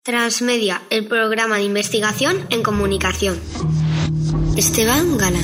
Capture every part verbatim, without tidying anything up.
Transmedia, el programa de investigación en comunicación. Esteban Galán.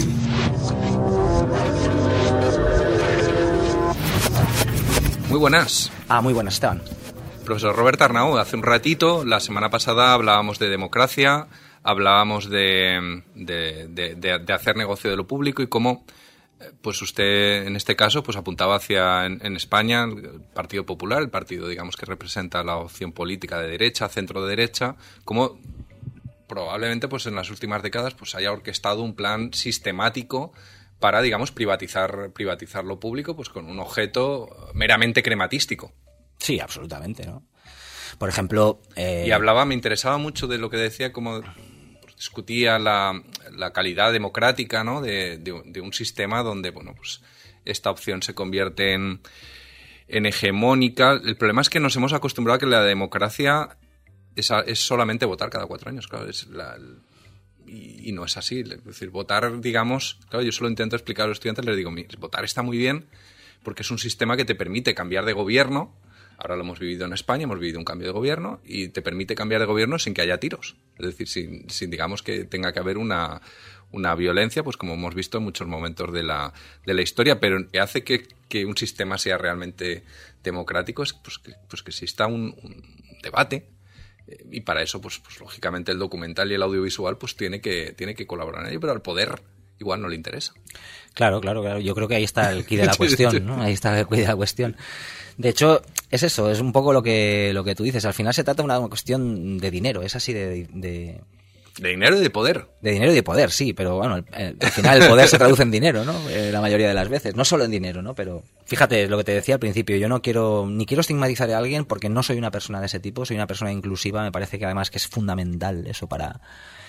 Muy buenas. Ah, muy buenas, Esteban. Profesor Robert Arnau, hace un ratito, la semana pasada, hablábamos de democracia, hablábamos de, de, de, de, de hacer negocio de lo público y cómo, pues usted en este caso, pues apuntaba hacia, en, en España, el Partido Popular, el partido, digamos, que representa la opción política de derecha, centro de derecha, cómo probablemente, pues en las últimas décadas, pues haya orquestado un plan sistemático para, digamos, privatizar, privatizar lo público, pues con un objeto meramente crematístico. Sí, absolutamente, ¿no? Por ejemplo... Eh... Y hablaba, me interesaba mucho de lo que decía, como discutía la, la calidad democrática, ¿no? de, de, de un sistema donde, bueno, pues esta opción se convierte en, en hegemónica. El problema es que nos hemos acostumbrado a que la democracia es, es solamente votar cada cuatro años, claro, es la... Y, y no es así, es decir, votar, digamos, claro, yo solo intento explicar a los estudiantes, les digo, votar está muy bien porque es un sistema que te permite cambiar de gobierno. Ahora lo hemos vivido en España, hemos vivido un cambio de gobierno y te permite cambiar de gobierno sin que haya tiros. Es decir, sin, sin digamos, que tenga que haber una, una violencia, pues como hemos visto en muchos momentos de la, de la historia, pero que hace que, que un sistema sea realmente democrático es pues, que, pues que exista un, un debate. Y para eso, pues, pues lógicamente el documental y el audiovisual pues tiene que, tiene que colaborar en ello, pero al poder igual no le interesa. Claro, claro, claro. Yo creo que ahí está el quid de la cuestión, ¿no? Ahí está el quid de la cuestión. De hecho, es eso, es un poco lo que lo que tú dices. Al final se trata de una cuestión de dinero, es así de... de... De dinero y de poder. De dinero y de poder, sí, pero bueno, al final el poder se traduce en dinero, ¿no? Eh, la mayoría de las veces, no solo en dinero, ¿no? Pero fíjate, lo que te decía al principio, yo no quiero, ni quiero estigmatizar a alguien porque no soy una persona de ese tipo, soy una persona inclusiva, me parece que además que es fundamental eso para...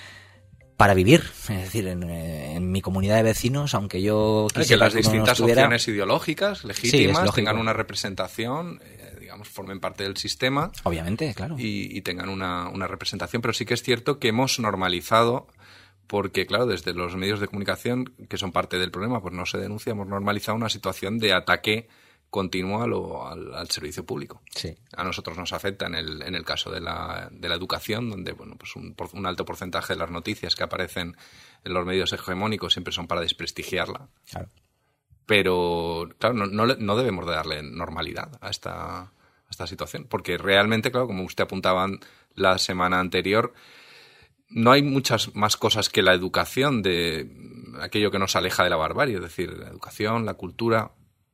para vivir, es decir, en, en mi comunidad de vecinos, aunque yo quisiera que las que distintas estuviera... opciones ideológicas, legítimas, sí, tengan una representación, eh, digamos, formen parte del sistema. Obviamente, claro. Y, y tengan una, una representación, pero sí que es cierto que hemos normalizado, porque claro, desde los medios de comunicación, que son parte del problema, pues no se denuncia, hemos normalizado una situación de ataque continúa lo, al, al servicio público. Sí. A nosotros nos afecta en el, en el caso de la, de la educación, donde bueno, pues un, un alto porcentaje de las noticias que aparecen en los medios hegemónicos siempre son para desprestigiarla. Claro. Pero, claro, no, no, no debemos de darle normalidad a esta, a esta situación, porque realmente, claro, como usted apuntaba la semana anterior, no hay muchas más cosas que la educación de aquello que nos aleja de la barbarie, es decir, la educación, la cultura...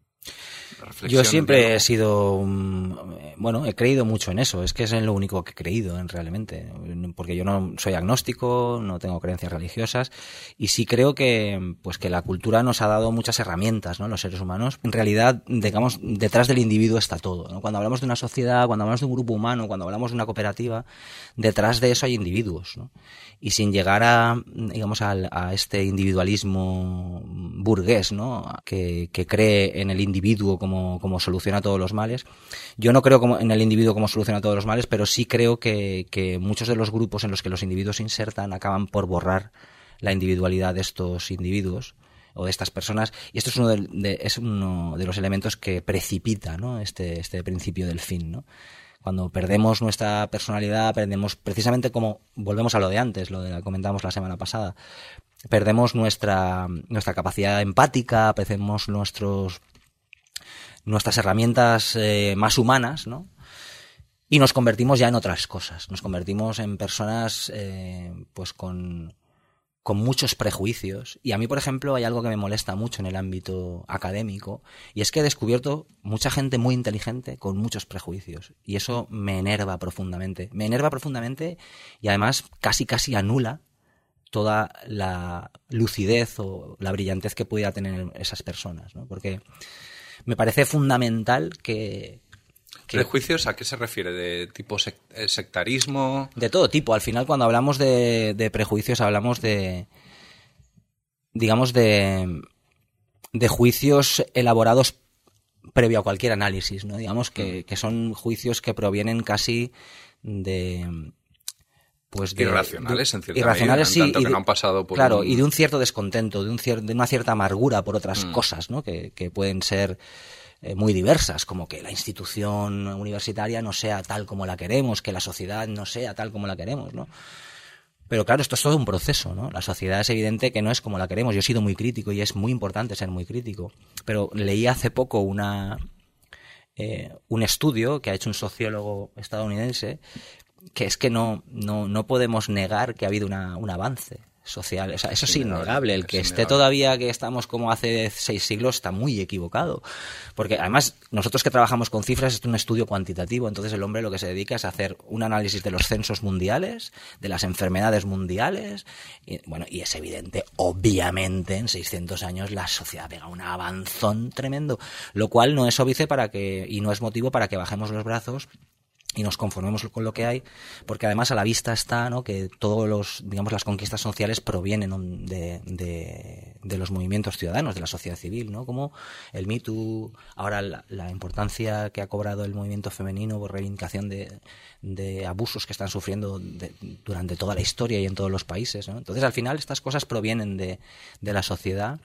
Yo siempre he sido, bueno, he creído mucho en eso, es que es en lo único que he creído en realmente, porque yo no soy agnóstico, no tengo creencias religiosas y sí creo que, pues que la cultura nos ha dado muchas herramientas, ¿no? Los seres humanos, en realidad, digamos, detrás del individuo está todo, ¿no? Cuando hablamos de una sociedad, cuando hablamos de un grupo humano, cuando hablamos de una cooperativa, detrás de eso hay individuos, ¿no? Y sin llegar a, digamos, a, a este individualismo burgués, ¿no? Que, que cree en el individuo como, como solución a todos los males. Yo no creo como en el individuo como solución a todos los males, pero sí creo que, que muchos de los grupos en los que los individuos se insertan acaban por borrar la individualidad de estos individuos o de estas personas. Y esto es uno de, de, es uno de los elementos que precipita, ¿no? este, este principio del fin, ¿no? Cuando perdemos nuestra personalidad, perdemos precisamente como, volvemos a lo de antes, lo de la comentábamos la semana pasada, perdemos nuestra, nuestra capacidad empática, perdemos nuestros, nuestras herramientas eh, más humanas, ¿no? Y nos convertimos ya en otras cosas, nos convertimos en personas eh, pues con... con muchos prejuicios. Y a mí, por ejemplo, hay algo que me molesta mucho en el ámbito académico, y es que he descubierto mucha gente muy inteligente con muchos prejuicios. Y eso me enerva profundamente. Me enerva profundamente y además casi casi anula toda la lucidez o la brillantez que pudiera tener esas personas, ¿no? Porque me parece fundamental que... que ¿Prejuicios a qué se refiere? ¿De tipo sect- sectarismo? De todo tipo. Al final, cuando hablamos de, de prejuicios, hablamos de, digamos, de, de juicios elaborados previo a cualquier análisis, ¿no? Digamos que, que son juicios que provienen casi de... Pues de, irracionales, de, en cierta irracionales, medida, en sí, tanto y que de, no han pasado por claro, un... y de un cierto descontento, de, un cier, de una cierta amargura por otras mm. cosas, ¿no? Que, que pueden ser... eh, muy diversas, como que la institución universitaria no sea tal como la queremos, que la sociedad no sea tal como la queremos, ¿no? Pero claro, esto es todo un proceso, ¿no? La sociedad es evidente que no es como la queremos. Yo he sido muy crítico y es muy importante ser muy crítico. Pero leí hace poco una eh, un estudio que ha hecho un sociólogo estadounidense, que es que no no, no podemos negar que ha habido una, un avance social. O sea, eso es innegable. El que esté todavía que estamos como hace seis siglos está muy equivocado. Porque además, nosotros que trabajamos con cifras, es un estudio cuantitativo. Entonces el hombre lo que se dedica es a hacer un análisis de los censos mundiales, de las enfermedades mundiales. Y, bueno, y es evidente, obviamente, en seiscientos años la sociedad pega un avanzón tremendo. Lo cual no es óbice para que, y no es motivo para que bajemos los brazos y nos conformemos con lo que hay, porque además a la vista está, ¿no?, que todos los, digamos, las conquistas sociales provienen de, de, de los movimientos ciudadanos, de la sociedad civil, ¿no? Como el Me Too, ahora la, la importancia que ha cobrado el movimiento femenino por reivindicación de, de abusos que están sufriendo de, durante toda la historia y en todos los países, ¿no? Entonces, al final, estas cosas provienen de, de la sociedad.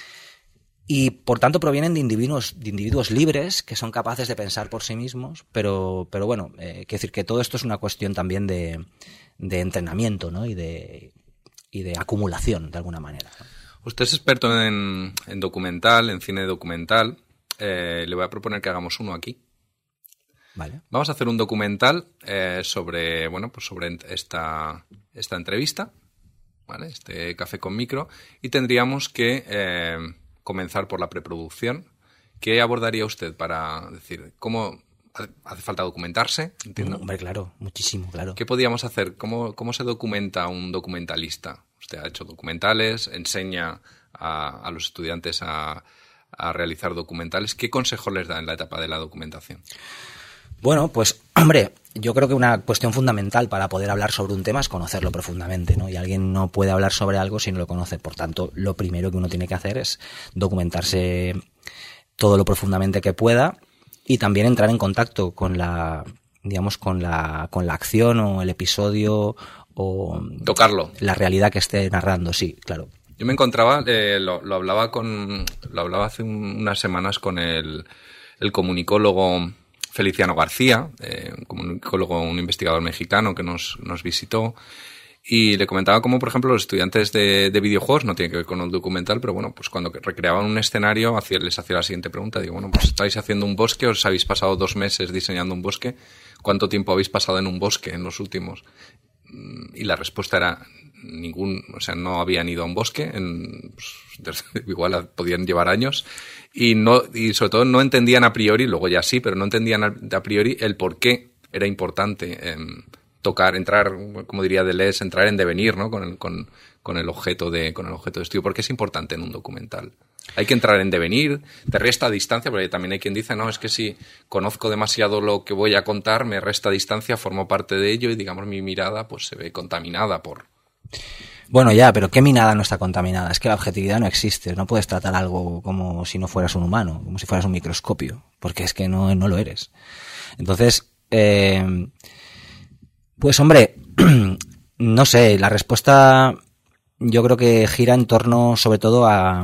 Y, por tanto, provienen de individuos, de individuos libres que son capaces de pensar por sí mismos, pero, pero bueno, eh, quiero decir que todo esto es una cuestión también de, de entrenamiento, ¿no? y, de, y de acumulación, de alguna manera, ¿no? Usted es experto en, en documental, en cine documental. Eh, le voy a proponer que hagamos uno aquí. Vale. Vamos a hacer un documental eh, sobre, bueno, pues sobre esta, esta entrevista, ¿vale? Este café con micro, y tendríamos que Eh, comenzar por la preproducción. ¿Qué abordaría usted para decir cómo hace falta documentarse? Entiendo. Hombre, claro, muchísimo, claro. ¿Qué podríamos hacer? ¿Cómo, cómo se documenta un documentalista? Usted ha hecho documentales, enseña a, a los estudiantes a, a realizar documentales. ¿Qué consejos les da en la etapa de la documentación? Bueno, pues, hombre, yo creo que una cuestión fundamental para poder hablar sobre un tema es conocerlo profundamente, ¿no? Y alguien no puede hablar sobre algo si no lo conoce. Por tanto, lo primero que uno tiene que hacer es documentarse todo lo profundamente que pueda y también entrar en contacto con la, digamos, con la, con la acción o el episodio o tocarlo, la realidad que esté narrando. Sí, claro. Yo me encontraba, eh, lo, lo hablaba con, lo hablaba hace un, unas semanas con el, el comunicólogo Feliciano García, eh, un comunicólogo, un investigador mexicano que nos, nos visitó, y le comentaba cómo, por ejemplo, los estudiantes de, de videojuegos, no tiene que ver con el documental, pero bueno, pues cuando recreaban un escenario, hacía, les hacía la siguiente pregunta. Digo, bueno, pues estáis haciendo un bosque, os habéis pasado dos meses diseñando un bosque, ¿cuánto tiempo habéis pasado en un bosque en los últimos? Y la respuesta era ningún, o sea, no habían ido a un bosque, en, pues, igual podían llevar años, y no, y sobre todo no entendían a priori, luego ya sí, pero no entendían a, a priori el por qué era importante eh, tocar, entrar, como diría Deleuze, entrar en devenir, ¿no? Con el, con, con el objeto de, con el objeto de estudio. ¿Por qué es importante en un documental? Hay que entrar en devenir, te resta distancia, porque también hay quien dice, no, es que si conozco demasiado lo que voy a contar, me resta distancia, formo parte de ello y, digamos, mi mirada pues se ve contaminada por... Bueno, ya, pero ¿qué mirada no está contaminada? Es que la objetividad no existe. No puedes tratar algo como si no fueras un humano, como si fueras un microscopio, porque es que no, no lo eres. Entonces, eh, pues hombre, no sé, la respuesta yo creo que gira en torno sobre todo a,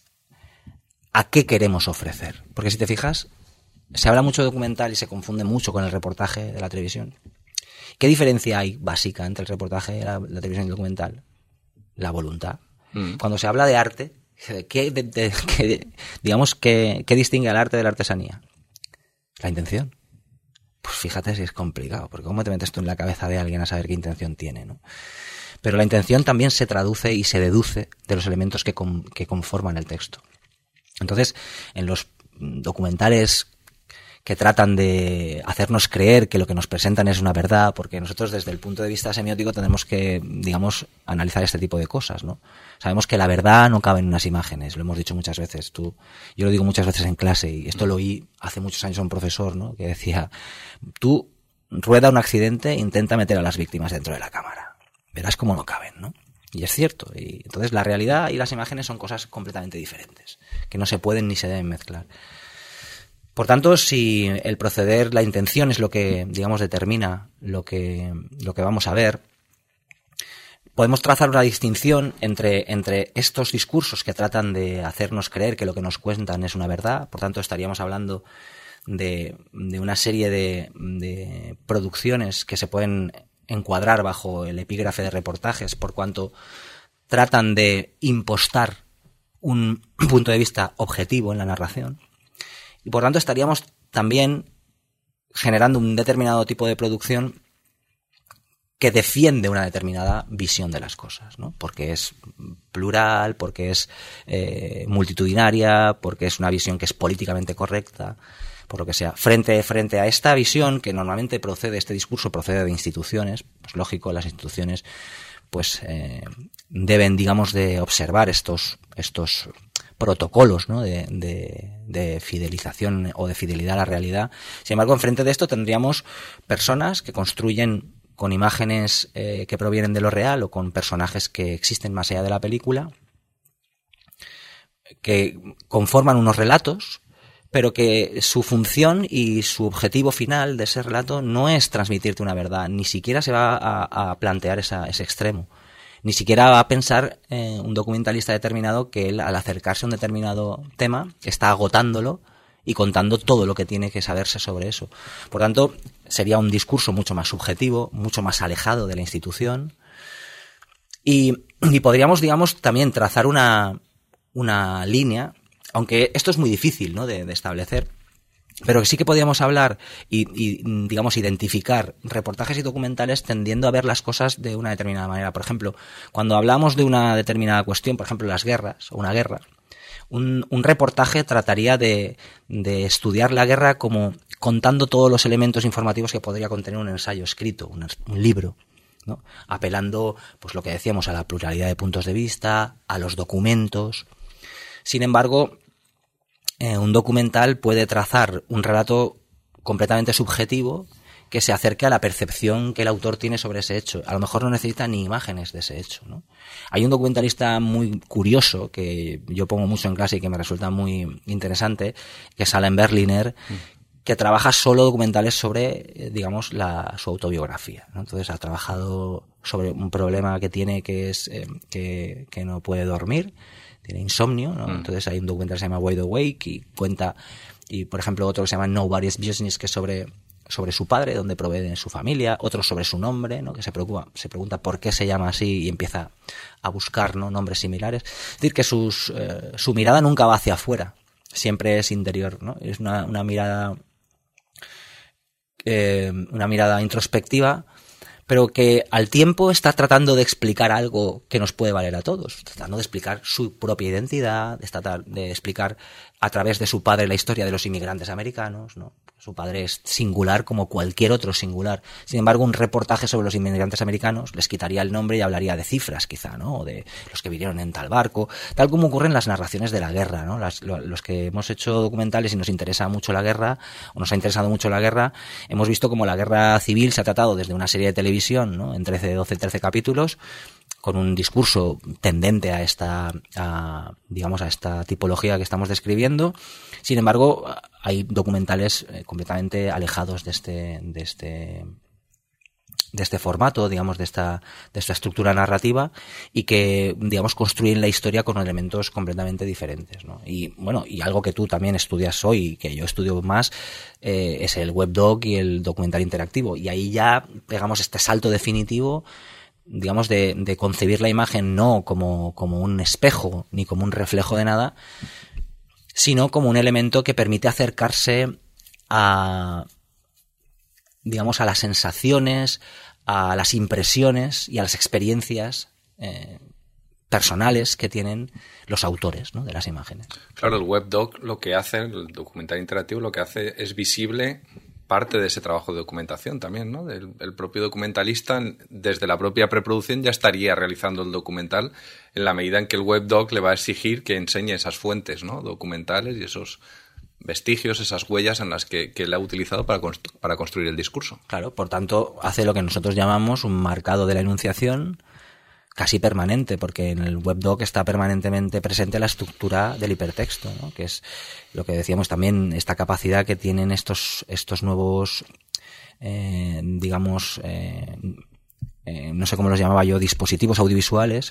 a qué queremos ofrecer. Porque si te fijas, se habla mucho de documental y se confunde mucho con el reportaje de la televisión. ¿Qué diferencia hay básica entre el reportaje, la, la televisión y el documental? La voluntad. Mm. Cuando se habla de arte, ¿qué, de, de, qué, digamos, ¿qué, qué distingue al arte de la artesanía? La intención. Pues fíjate si es complicado, porque ¿cómo te metes tú en la cabeza de alguien a saber qué intención tiene, ¿no? Pero la intención también se traduce y se deduce de los elementos que, con, que conforman el texto. Entonces, en los documentales que tratan de hacernos creer que lo que nos presentan es una verdad, porque nosotros desde el punto de vista semiótico tenemos que, digamos, analizar este tipo de cosas, ¿no? Sabemos que la verdad no cabe en unas imágenes, lo hemos dicho muchas veces. Tú, yo lo digo muchas veces en clase, y esto lo oí hace muchos años a un profesor, ¿no?, que decía, tú rueda un accidente, intenta meter a las víctimas dentro de la cámara, verás cómo no caben, ¿no? Y es cierto, y entonces la realidad y las imágenes son cosas completamente diferentes, que no se pueden ni se deben mezclar. Por tanto, si el proceder, la intención es lo que, digamos, determina lo que, lo que vamos a ver, podemos trazar una distinción entre, entre estos discursos que tratan de hacernos creer que lo que nos cuentan es una verdad. Por tanto, estaríamos hablando de, de una serie de, de producciones que se pueden encuadrar bajo el epígrafe de reportajes, por cuanto tratan de impostar un punto de vista objetivo en la narración. Y por tanto estaríamos también generando un determinado tipo de producción que defiende una determinada visión de las cosas, ¿no? Porque es plural, porque es eh, multitudinaria, porque es una visión que es políticamente correcta, por lo que sea. Frente, frente a esta visión que normalmente procede, este discurso procede de instituciones, pues lógico, las instituciones pues eh, deben, digamos, de observar estos, estos protocolos, ¿no? de, de, de fidelización o de fidelidad a la realidad. Sin embargo, enfrente de esto tendríamos personas que construyen con imágenes eh, que provienen de lo real o con personajes que existen más allá de la película, que conforman unos relatos, pero que su función y su objetivo final de ese relato no es transmitirte una verdad, ni siquiera se va a, a plantear esa, ese extremo, ni siquiera va a pensar eh, un documentalista determinado que él, al acercarse a un determinado tema, está agotándolo y contando todo lo que tiene que saberse sobre eso. Por tanto, sería un discurso mucho más subjetivo, mucho más alejado de la institución, y, y podríamos, digamos, también trazar una, una línea, aunque esto es muy difícil, ¿no? de, de establecer, pero sí que podríamos hablar y, y, digamos, identificar reportajes y documentales tendiendo a ver las cosas de una determinada manera. Por ejemplo, cuando hablamos de una determinada cuestión, por ejemplo, las guerras o una guerra, un, un reportaje trataría de, de estudiar la guerra como contando todos los elementos informativos que podría contener un ensayo escrito, un, un libro, ¿no? Apelando, pues lo que decíamos, a la pluralidad de puntos de vista, a los documentos. Sin embargo, eh, un documental puede trazar un relato completamente subjetivo que se acerque a la percepción que el autor tiene sobre ese hecho. A lo mejor no necesita ni imágenes de ese hecho, ¿no? Hay un documentalista muy curioso que yo pongo mucho en clase y que me resulta muy interesante, que es Alan Berliner, mm. que trabaja solo documentales sobre, digamos, la, su autobiografía, ¿no? Entonces ha trabajado sobre un problema que tiene, que es eh, que, que no puede dormir, tiene insomnio, ¿no? Mm. Entonces hay un documental que se llama Wide Awake y cuenta, y por ejemplo otro que se llama Nobody's Business, que es sobre sobre su padre, donde proviene su familia, otro sobre su nombre, ¿no? Que se preocupa, se pregunta por qué se llama así y empieza a buscar, ¿no? nombres similares. Es decir, que sus, eh, su mirada nunca va hacia afuera, siempre es interior, ¿no? Es una, una mirada eh, una mirada introspectiva, pero que al tiempo está tratando de explicar algo que nos puede valer a todos, tratando de explicar su propia identidad, de, tratar de explicar a través de su padre la historia de los inmigrantes americanos, ¿no? Su padre es singular como cualquier otro singular. Sin embargo, un reportaje sobre los inmigrantes americanos les quitaría el nombre y hablaría de cifras, quizá, ¿no? O de los que vinieron en tal barco, tal como ocurre en las narraciones de la guerra, ¿no? Las, lo, los que hemos hecho documentales y nos interesa mucho la guerra, o nos ha interesado mucho la guerra, hemos visto como la guerra civil se ha tratado desde una serie de televisión, ¿no? En trece, doce, trece capítulos, con un discurso tendente a esta, a, digamos, a esta tipología que estamos describiendo. Sin embargo, hay documentales eh, completamente alejados de este, de este, de este formato, digamos, de esta, de esta estructura narrativa, y que, digamos, construyen la historia con elementos completamente diferentes, ¿no? Y bueno, y algo que tú también estudias hoy, que yo estudio más, eh, es el webdoc y el documental interactivo. Y ahí ya pegamos este salto definitivo, digamos, de, de concebir la imagen no como, como un espejo ni como un reflejo de nada, sino como un elemento que permite acercarse a, digamos, a las sensaciones, a las impresiones y a las experiencias eh, personales que tienen los autores, ¿no? de las imágenes. Claro, el webdoc lo que hace, el documental interactivo, lo que hace es visible parte de ese trabajo de documentación también, ¿no? El, el propio documentalista, desde la propia preproducción, ya estaría realizando el documental en la medida en que el webdoc le va a exigir que enseñe esas fuentes, ¿no? documentales y esos vestigios, esas huellas en las que, que él ha utilizado para, constru- para construir el discurso. Claro, por tanto, hace lo que nosotros llamamos un marcado de la enunciación casi permanente, porque en el webdoc está permanentemente presente la estructura del hipertexto, ¿no? Que es lo que decíamos también, esta capacidad que tienen estos estos nuevos, eh, digamos, eh, eh, no sé cómo los llamaba yo, dispositivos audiovisuales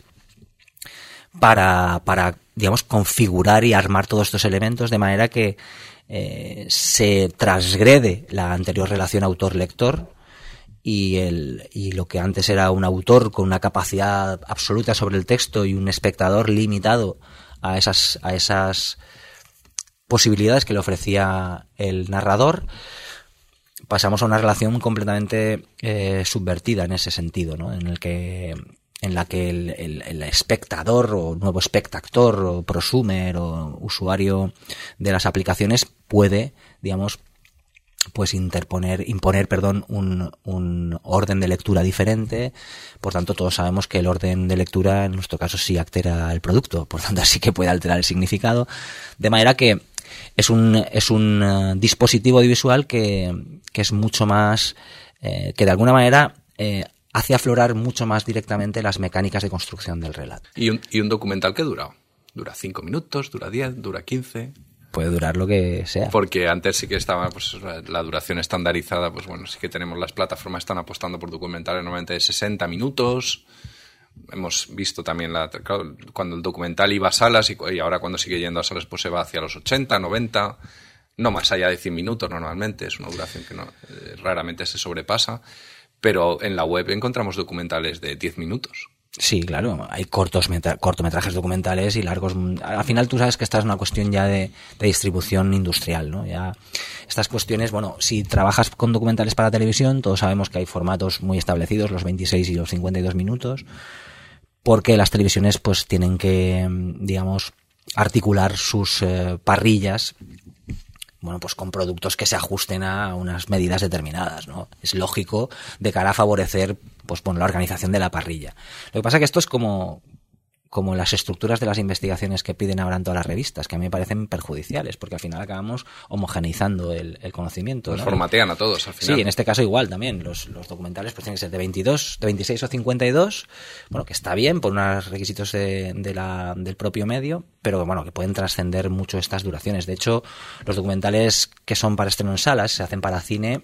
para, para, digamos, configurar y armar todos estos elementos de manera que eh, se transgrede la anterior relación autor-lector y, el, y lo que antes era un autor con una capacidad absoluta sobre el texto y un espectador limitado a esas, a esas posibilidades que le ofrecía el narrador, pasamos a una relación completamente eh, subvertida en ese sentido, ¿no? En el que en la que el, el, el espectador o nuevo espectactor o prosumer o usuario de las aplicaciones puede, digamos, pues interponer, imponer, perdón, un, un orden de lectura diferente. Por tanto, todos sabemos que el orden de lectura, en nuestro caso, sí altera el producto. Por tanto, sí que puede alterar el significado. De manera que es un, es un uh, dispositivo audiovisual que, que es mucho más, eh, que de alguna manera eh, hace aflorar mucho más directamente las mecánicas de construcción del relato. ¿Y un, y un documental qué dura? ¿Dura cinco minutos? ¿Dura diez? ¿Dura quince? Puede durar lo que sea. Porque antes sí que estaba pues la duración estandarizada, pues bueno, sí que tenemos las plataformas están apostando por documentales normalmente de sesenta minutos. Hemos visto también la, claro, cuando el documental iba a salas y, y ahora cuando sigue yendo a salas pues se va hacia los ochenta, noventa, no más allá de cien minutos normalmente, es una duración que no, eh, raramente se sobrepasa, pero en la web encontramos documentales de diez minutos. Sí, claro, hay cortos metra- cortometrajes documentales y largos. Al final tú sabes que esta es una cuestión ya de, de distribución industrial, ¿no? Ya estas cuestiones, bueno, si trabajas con documentales para televisión, todos sabemos que hay formatos muy establecidos, los veintiséis y los cincuenta y dos minutos, porque las televisiones pues tienen que, digamos, articular sus eh, parrillas, bueno, pues con productos que se ajusten a unas medidas determinadas, ¿no? Es lógico de cara a favorecer, pues, bueno, la organización de la parrilla. Lo que pasa es que esto es como, como las estructuras de las investigaciones que piden ahora en todas las revistas, que a mí me parecen perjudiciales, porque al final acabamos homogeneizando el, el conocimiento, Nos ¿no? formatean a todos al final. Sí, en este caso igual también. Los, los documentales pues tienen que ser de veintidós, de veintiséis o cincuenta y dos, bueno, que está bien por unos requisitos de, de la, del propio medio, pero bueno, que pueden trascender mucho estas duraciones. De hecho, los documentales que son para estreno en salas, se hacen para cine,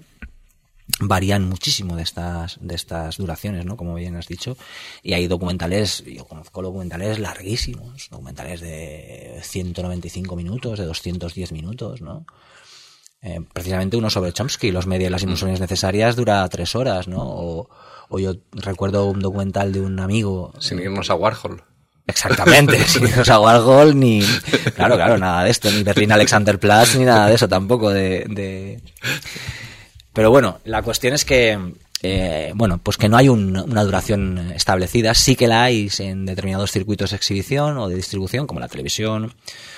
varían muchísimo de estas de estas duraciones, ¿no? Como bien has dicho, y hay documentales, yo conozco documentales larguísimos, documentales de ciento noventa y cinco minutos, de doscientos diez minutos, ¿no? Eh, precisamente uno sobre Chomsky, los medios y las ilusiones necesarias, dura tres horas, ¿no? O, o yo recuerdo un documental de un amigo... Sin irnos a Warhol. Exactamente, sin irnos a Warhol, ni... Claro, claro, nada de esto, ni Berlín Alexanderplatz, ni nada de eso tampoco, de... de... Pero bueno, la cuestión es que, eh, bueno, pues que no hay un, una duración establecida. Sí que la hay en determinados circuitos de exhibición o de distribución, como la televisión,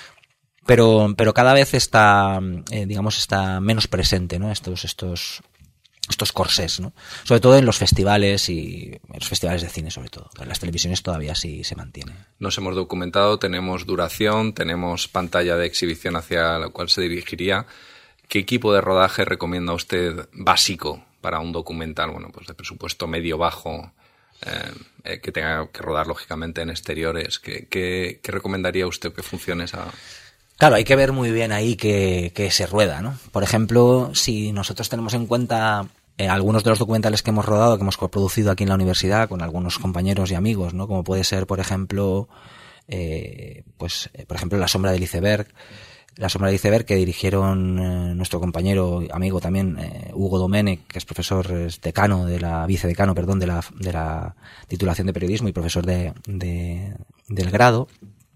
pero, pero cada vez está, eh, digamos, está menos presente, ¿no? Estos, estos, estos corsés, ¿no? Sobre todo en los festivales y en los festivales de cine, sobre todo. En las televisiones todavía sí se mantiene. Nos hemos documentado, tenemos duración, tenemos pantalla de exhibición hacia la cual se dirigiría. ¿Qué equipo de rodaje recomienda usted básico para un documental? Bueno, pues de presupuesto medio-bajo, eh, que tenga que rodar lógicamente en exteriores. ¿Qué, qué, qué recomendaría usted que funcione esa...? Claro, hay que ver muy bien ahí que, que se rueda, ¿no? Por ejemplo, si nosotros tenemos en cuenta eh, algunos de los documentales que hemos rodado, que hemos coproducido aquí en la universidad con algunos compañeros y amigos, ¿no? Como puede ser, por ejemplo, eh, pues, eh, por ejemplo, La sombra del iceberg, La sombra del iceberg, que dirigieron eh, nuestro compañero, amigo también, eh, Hugo Domenech, que es profesor, es decano de la, vicedecano, perdón, de la, de la titulación de periodismo y profesor de, de del grado,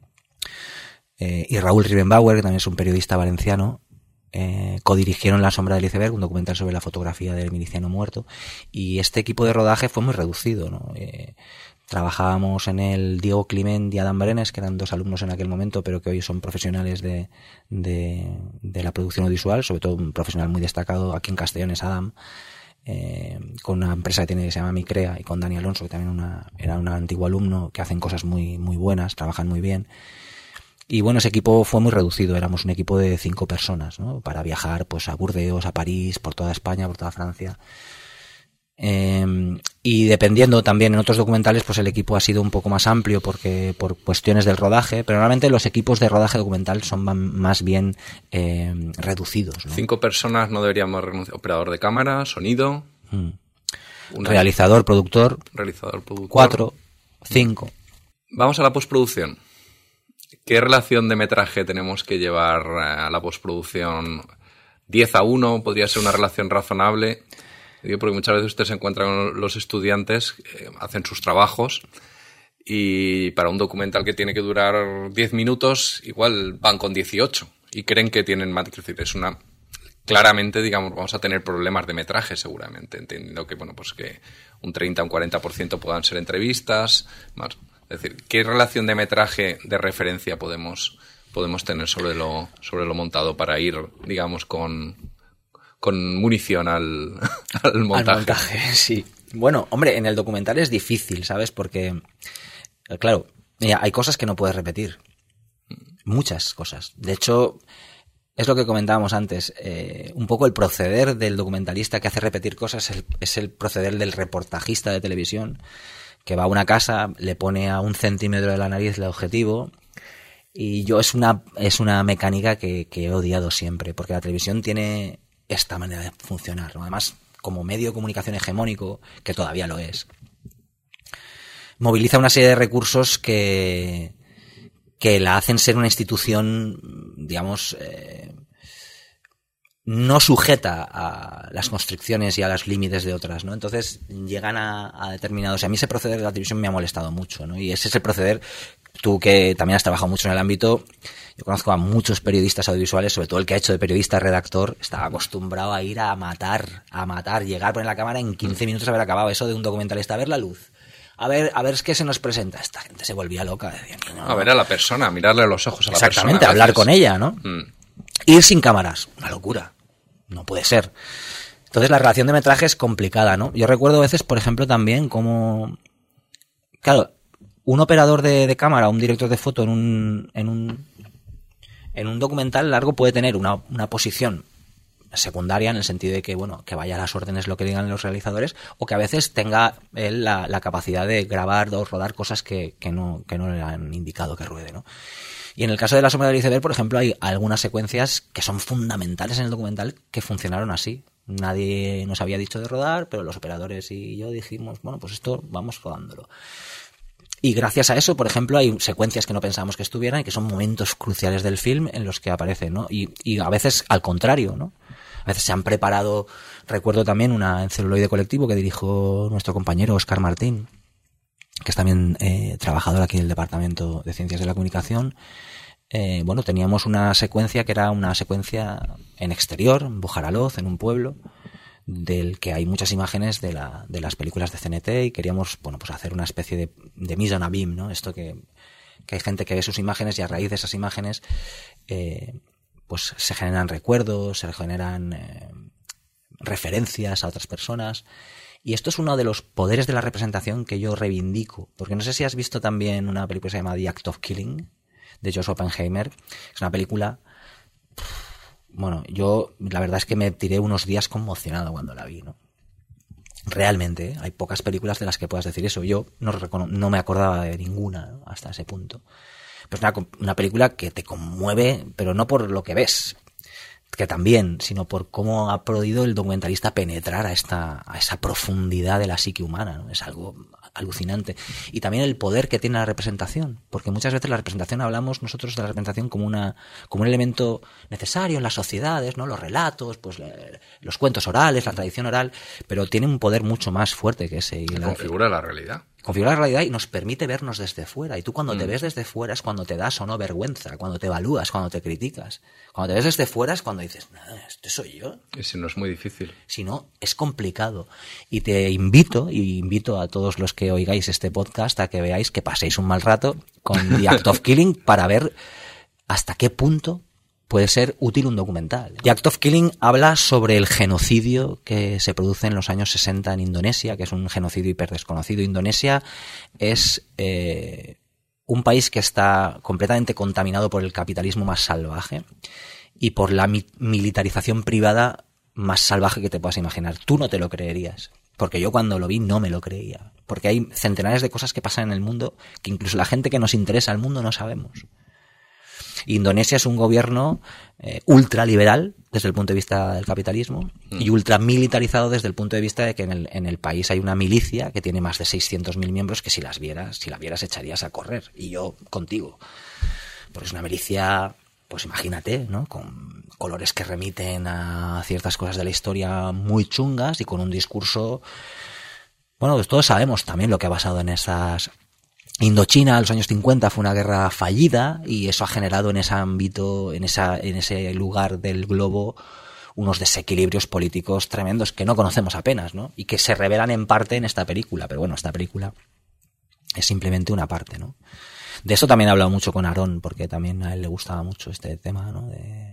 eh, y Raúl Rivenbauer, que también es un periodista valenciano, eh, codirigieron La sombra del iceberg, un documental sobre la fotografía del miliciano muerto, y este equipo de rodaje fue muy reducido, ¿no? Eh, Trabajábamos en el Diego Climent y Adam Brenes, que eran dos alumnos en aquel momento, pero que hoy son profesionales de, de, de la producción audiovisual, sobre todo un profesional muy destacado aquí en Castellón es Adam, eh, con una empresa que tiene que se llama Micrea, y con Dani Alonso, que también una, era un antiguo alumno, que hacen cosas muy, muy buenas, trabajan muy bien. Y bueno, ese equipo fue muy reducido, éramos un equipo de cinco personas, ¿no? Para viajar pues a Burdeos, a París, por toda España, por toda Francia. Eh, y dependiendo también en otros documentales, pues el equipo ha sido un poco más amplio porque por cuestiones del rodaje, pero normalmente los equipos de rodaje documental son más bien eh, reducidos, ¿no? Cinco personas, no deberíamos renunciar. Operador de cámara, sonido. Mm. Una... Realizador, productor. Realizador, productor. Cuatro, cinco. Vamos a la postproducción. ¿Qué relación de metraje tenemos que llevar a la postproducción? diez a uno podría ser una relación razonable. Digo, porque muchas veces usted se encuentra con los estudiantes, eh, hacen sus trabajos y para un documental que tiene que durar diez minutos, igual van con dieciocho y creen que tienen más. Es decir, es una... Claramente, digamos, vamos a tener problemas de metraje seguramente, entendiendo que, bueno, pues que un treinta, un cuarenta por ciento puedan ser entrevistas, más. Es decir, ¿qué relación de metraje de referencia podemos, podemos tener sobre lo, sobre lo montado para ir, digamos, con, con munición al, al montaje? Al montaje, sí. Bueno, hombre, en el documental es difícil, ¿sabes? Porque, claro, hay cosas que no puedes repetir. Muchas cosas. De hecho... Es lo que comentábamos antes, eh, un poco el proceder del documentalista que hace repetir cosas es el, es el proceder del reportajista de televisión, que va a una casa, le pone a un centímetro de la nariz el objetivo, y yo es una, es una mecánica que, que he odiado siempre, porque la televisión tiene esta manera de funcionar, ¿no? Además, como medio de comunicación hegemónico, que todavía lo es, moviliza una serie de recursos que... que la hacen ser una institución, digamos, eh, no sujeta a las constricciones y a los límites de otras, ¿no? Entonces llegan a, a determinados... A mí ese proceder de la televisión me ha molestado mucho, ¿no? Y ese es el proceder, tú que también has trabajado mucho en el ámbito, yo conozco a muchos periodistas audiovisuales, sobre todo el que ha hecho de periodista redactor, estaba acostumbrado a ir a matar, a matar, llegar, poner la cámara en quince minutos haber acabado eso de un documentalista, a ver la luz. A ver, a ver qué se nos presenta. Esta gente se volvía loca. Decía, no, a ver a la persona, mirarle a los ojos a la persona. Exactamente, hablar con ella, ¿no? Mm. Ir sin cámaras, una locura. No puede ser. Entonces la relación de metraje es complicada, ¿no? Yo recuerdo a veces, por ejemplo, también como... Claro, un operador de, de cámara, un director de foto en un, en un, en un documental largo puede tener una, una posición secundaria en el sentido de que, bueno, que vaya a las órdenes lo que digan los realizadores, o que a veces tenga él la, la capacidad de grabar o rodar cosas que, que no, que no le han indicado que ruede, ¿no? Y en el caso de La sombra del iceberg, por ejemplo, hay algunas secuencias que son fundamentales en el documental que funcionaron así. Nadie nos había dicho de rodar, pero los operadores y yo dijimos, bueno, pues esto vamos rodándolo. Y gracias a eso, por ejemplo, hay secuencias que no pensábamos que estuvieran y que son momentos cruciales del film en los que aparecen, ¿no? Y, y a veces al contrario, ¿no? A veces se han preparado, recuerdo también una en Celuloide Colectivo que dirigió nuestro compañero Óscar Martín, que es también eh, trabajador aquí en el Departamento de Ciencias de la Comunicación. Eh, bueno, teníamos una secuencia que era una secuencia en exterior, en Bujaraloz, en un pueblo, del que hay muchas imágenes de, la, de las películas de C N T, y queríamos, bueno, pues hacer una especie de, de mise en abîme, ¿no? Esto que, que hay gente que ve sus imágenes y a raíz de esas imágenes eh, pues se generan recuerdos, se generan eh, referencias a otras personas. Y esto es uno de los poderes de la representación que yo reivindico, porque no sé si has visto también una película que se llama The Act of Killing, de Josh Oppenheimer. Es una película... Bueno, yo la verdad es que me tiré unos días conmocionado cuando la vi, ¿no? Realmente, ¿eh? Hay pocas películas de las que puedas decir eso. Yo no, recono- no me acordaba de ninguna, ¿no? Hasta ese punto. Pero es una, una película que te conmueve, pero no por lo que ves, que también, sino por cómo ha podido el documentalista penetrar a esta a esa profundidad de la psique humana, ¿no? Es algo alucinante. Y también el poder que tiene la representación, porque muchas veces la representación, hablamos nosotros de la representación como una como un elemento necesario en las sociedades, ¿no? Los relatos, pues los cuentos orales, la tradición oral, pero tiene un poder mucho más fuerte que ese. Y que la, configura la realidad. Configura la realidad y nos permite vernos desde fuera. Y tú cuando mm. te ves desde fuera es cuando te das o no vergüenza, cuando te evalúas, cuando te criticas. Cuando te ves desde fuera es cuando dices, no, ¿este soy yo? Y si no es muy difícil. Si no, es complicado. Y te invito, y invito a todos los que oigáis este podcast a que veáis, que paséis un mal rato con The Act of Killing para ver hasta qué punto puede ser útil un documental. The Act of Killing habla sobre el genocidio que se produce en los años sesenta en Indonesia, que es un genocidio hiperdesconocido. Indonesia es eh, un país que está completamente contaminado por el capitalismo más salvaje y por la mi- militarización privada más salvaje que te puedas imaginar. Tú no te lo creerías, porque yo cuando lo vi no me lo creía, porque hay centenares de cosas que pasan en el mundo que incluso la gente que nos interesa al mundo no sabemos. Indonesia es un gobierno eh, ultraliberal desde el punto de vista del capitalismo mm. y ultramilitarizado desde el punto de vista de que en el, en el país hay una milicia que tiene más de seiscientos mil miembros que si las vieras, si la vieras echarías a correr. Y yo contigo. Porque es una milicia, pues imagínate, ¿no? Con colores que remiten a ciertas cosas de la historia muy chungas y con un discurso... Bueno, pues todos sabemos también lo que ha pasado en esas... Indochina, en los años cincuenta, fue una guerra fallida y eso ha generado en ese ámbito, en esa, en ese lugar del globo, unos desequilibrios políticos tremendos que no conocemos apenas, ¿no? Y que se revelan en parte en esta película. Pero bueno, esta película es simplemente una parte, ¿no? De eso también he hablado mucho con Aarón, porque también a él le gustaba mucho este tema, ¿no? De,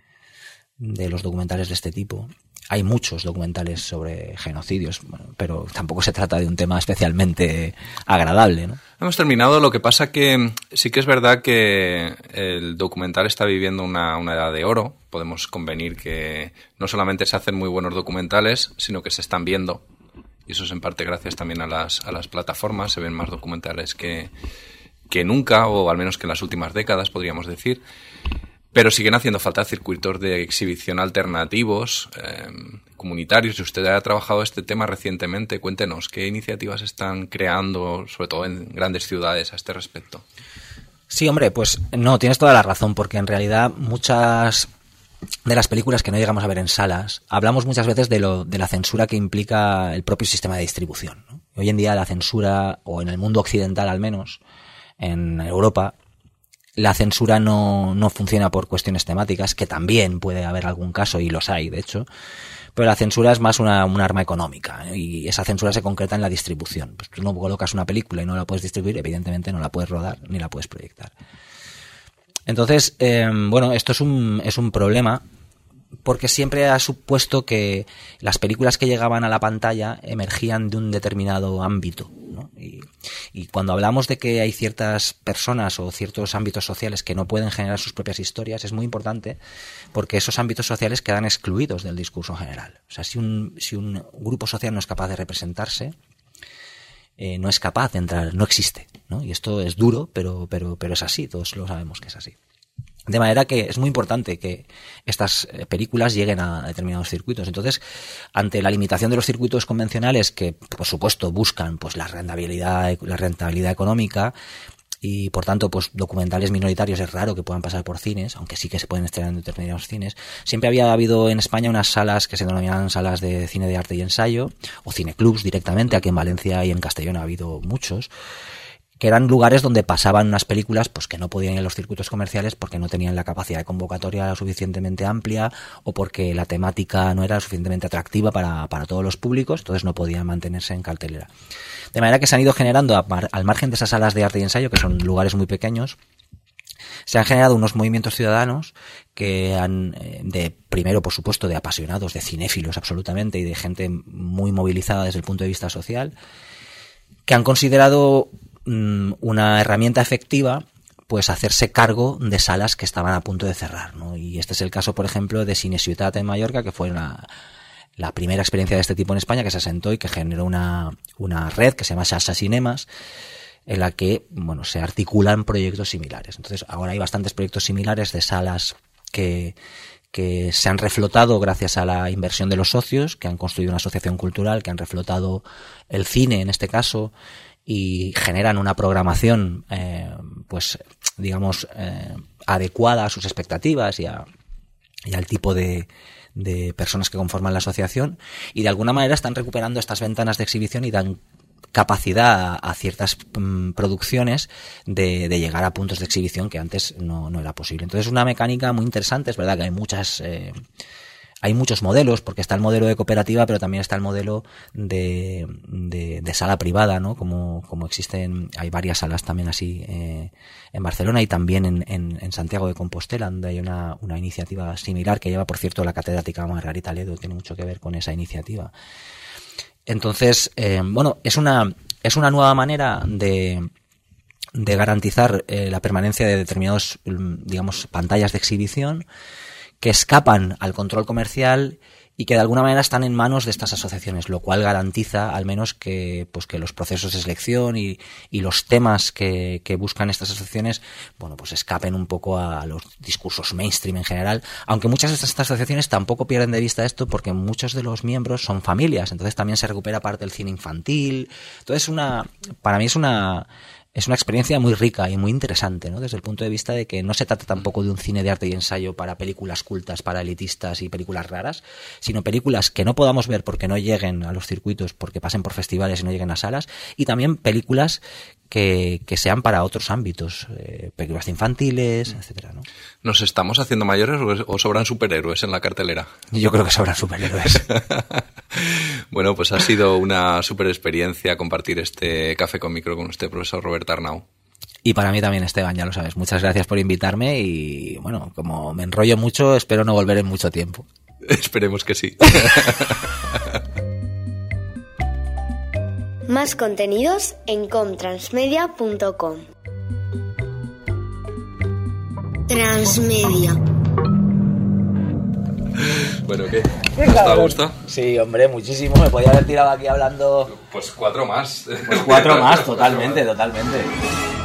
de los documentales de este tipo. Hay muchos documentales sobre genocidios, bueno, pero tampoco se trata de un tema especialmente agradable, ¿no? Hemos terminado, lo que pasa que sí que es verdad que el documental está viviendo una, una edad de oro. Podemos convenir que no solamente se hacen muy buenos documentales, sino que se están viendo. Y eso es en parte gracias también a las, a las plataformas. Se ven más documentales que, que nunca, o al menos que en las últimas décadas, podríamos decir. Pero siguen haciendo falta circuitos de exhibición alternativos, eh, comunitarios. Si usted ha trabajado este tema recientemente, cuéntenos qué iniciativas están creando, sobre todo en grandes ciudades, a este respecto. Sí, hombre, pues no, tienes toda la razón, porque en realidad muchas de las películas que no llegamos a ver en salas, hablamos muchas veces de, lo, de la censura que implica el propio sistema de distribución, ¿no? Hoy en día la censura, o en el mundo occidental al menos, en Europa, la censura no, no funciona por cuestiones temáticas, que también puede haber algún caso, y los hay, de hecho, pero la censura es más una, un arma económica, ¿eh? Y esa censura se concreta en la distribución. Pues tú no colocas una película y no la puedes distribuir, evidentemente no la puedes rodar ni la puedes proyectar. Entonces, eh, bueno, esto es un, es un problema, porque siempre ha supuesto que las películas que llegaban a la pantalla emergían de un determinado ámbito, ¿no? Y, y cuando hablamos de que hay ciertas personas o ciertos ámbitos sociales que no pueden generar sus propias historias, es muy importante porque esos ámbitos sociales quedan excluidos del discurso general. O sea, si un, si un grupo social no es capaz de representarse, eh, no es capaz de entrar, no existe, ¿no? Y esto es duro, pero, pero, pero es así, todos lo sabemos que es así. De manera que es muy importante que estas películas lleguen a determinados circuitos. Entonces, ante la limitación de los circuitos convencionales, que por supuesto buscan pues la rentabilidad, la rentabilidad económica, y por tanto pues documentales minoritarios es raro que puedan pasar por cines, aunque sí que se pueden estrenar en determinados cines. Siempre había habido en España unas salas que se denominaban salas de cine de arte y ensayo, o cineclubs directamente. Aquí en Valencia y en Castellón ha habido muchos, que eran lugares donde pasaban unas películas pues que no podían ir a los circuitos comerciales porque no tenían la capacidad de convocatoria suficientemente amplia, o porque la temática no era suficientemente atractiva para, para todos los públicos, entonces no podían mantenerse en cartelera. De manera que se han ido generando, al margen de esas salas de arte y ensayo, que son lugares muy pequeños, se han generado unos movimientos ciudadanos que han, de primero, por supuesto, de apasionados, de cinéfilos absolutamente, y de gente muy movilizada desde el punto de vista social, que han considerado una herramienta efectiva pues hacerse cargo de salas que estaban a punto de cerrar, ¿no? Y este es el caso, por ejemplo, de Cine Ciutat en Mallorca, que fue una, la primera experiencia de este tipo en España, que se asentó y que generó una, una red que se llama Xarxa Cinemas, en la que, bueno, se articulan proyectos similares. Entonces, ahora hay bastantes proyectos similares de salas que, que se han reflotado gracias a la inversión de los socios, que han construido una asociación cultural, que han reflotado el cine, en este caso, y generan una programación, eh, pues, digamos, eh, adecuada a sus expectativas y, a, y al tipo de, de personas que conforman la asociación, y de alguna manera están recuperando estas ventanas de exhibición y dan capacidad a, a ciertas mm, producciones de, de llegar a puntos de exhibición que antes no, no era posible. Entonces es una mecánica muy interesante. Es verdad que hay muchas... Eh, Hay muchos modelos, porque está el modelo de cooperativa, pero también está el modelo de, de, de sala privada, ¿no? Como, como existen, hay varias salas también así eh, en Barcelona y también en, en, en Santiago de Compostela, donde hay una, una iniciativa similar que lleva, por cierto, la catedrática Margarita Ledo, tiene mucho que ver con esa iniciativa. Entonces, eh, bueno, es una, es una nueva manera de, de garantizar eh, la permanencia de determinados, digamos, pantallas de exhibición que escapan al control comercial y que de alguna manera están en manos de estas asociaciones, lo cual garantiza al menos que, pues, que los procesos de selección y, y los temas que, que buscan estas asociaciones, bueno, pues escapen un poco a los discursos mainstream en general, aunque muchas de estas, estas asociaciones tampoco pierden de vista esto porque muchos de los miembros son familias, entonces también se recupera parte del cine infantil. Entonces una, para mí es una... Es una experiencia muy rica y muy interesante, ¿no? Desde el punto de vista de que no se trata tampoco de un cine de arte y ensayo para películas cultas, para elitistas y películas raras, sino películas que no podamos ver porque no lleguen a los circuitos, porque pasen por festivales y no lleguen a salas, y también películas que, que sean para otros ámbitos, eh, películas infantiles, etcétera, ¿no? ¿Nos estamos haciendo mayores o sobran superhéroes en la cartelera? Yo creo que sobran superhéroes. Bueno, pues ha sido una super experiencia compartir este Café con Micro con usted, profesor Robert Arnau. Y para mí también, Esteban, ya lo sabes. Muchas gracias por invitarme y, bueno, como me enrollo mucho, espero no volver en mucho tiempo. Esperemos que sí. Más contenidos en comtransmedia punto com. Transmedia. Bueno, ¿qué? ¿Te ha gustado? Sí, hombre, muchísimo. Me podía haber tirado aquí hablando... Pues cuatro más. Pues cuatro más, totalmente, totalmente.